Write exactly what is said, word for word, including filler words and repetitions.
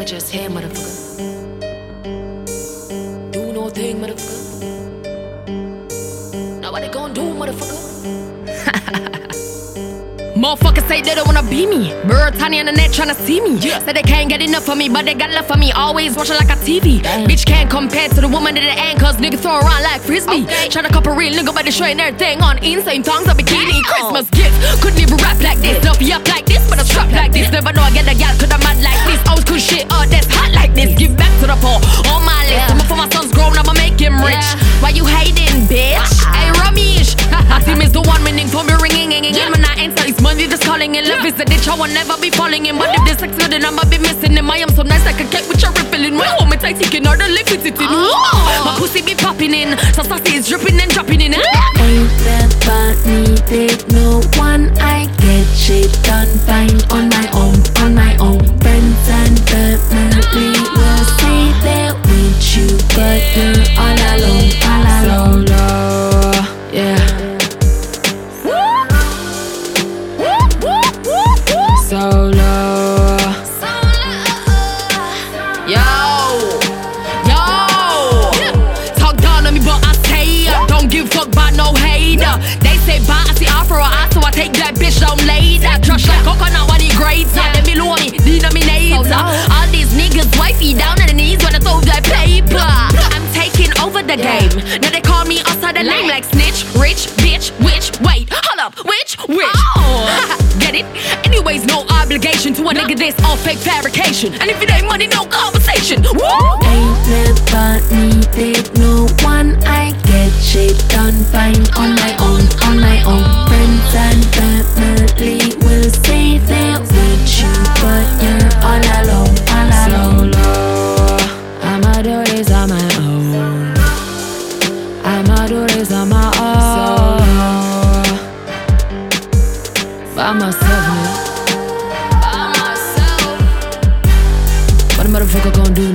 just here, motherfucker. Do no thing, motherfucker. Nobody gon' do, motherfucker. Motherfuckers say they don't wanna be me. Brittany on the net tryna see me. Yeah. Say they can't get enough of me, but they got love for me. Always watching like a T V. Damn. Bitch can't compare to the woman at the end, cause niggas throw around like frisbee. Okay. Tryna cop a real nigga by the show and everything on insane tongues of bikini. Damn. Christmas gift, couldn't even rap like this. Don't be up like this, but I strap like this. Never know I get a gal, cause I'm mad like this. Always cool shit, oh that's hot like this. Give back to the poor, on my list. Yeah. I'ma for my son's grown, I'ma make him rich. Yeah. Why you hating, bitch? Hey, Ramesh. I see Miss the one winning for me ringing, ringing, yeah. And when I answer, it's money just calling in. Love is a ditch, I will never be falling in. But if this sex good, then I'ma be missing him. I am so nice like a cake with your rippling. My home, it's like taking all the liquid it in. Oh. My pussy be popping in, so sassy is dripping and dropping in. Ain't never needed no one. I get shit done fine on my own, on my own. Friends and family will say they're with you, but you're all alone, all alone. Solo, yeah. Solo. Yo, yo. Talk down on me, but I say I don't give a fuck about no hater. They say bye, I see afro eye, so I take that bitch down later. Crush like coconut when he grates. Them below me, denominator. All these niggas wifey down on the knees when I throw that paper. I'm taking over the game. Now they call me outside the name like snitch, rich, bitch, witch. Wait, hold up, which, which? Get it? Anyways, no obligation to a no. Nigga, this all fake fabrication. And if it ain't money, no conversation. Woo! Ain't never needed no one. I get shit done fine on my own, on my own. Friends and family will say they're with you, but you're all alone, all alone. Solo. I'ma do this on my own. I'ma do this on my own. Solo. By myself, man. By myself. What a motherfucker gon' do?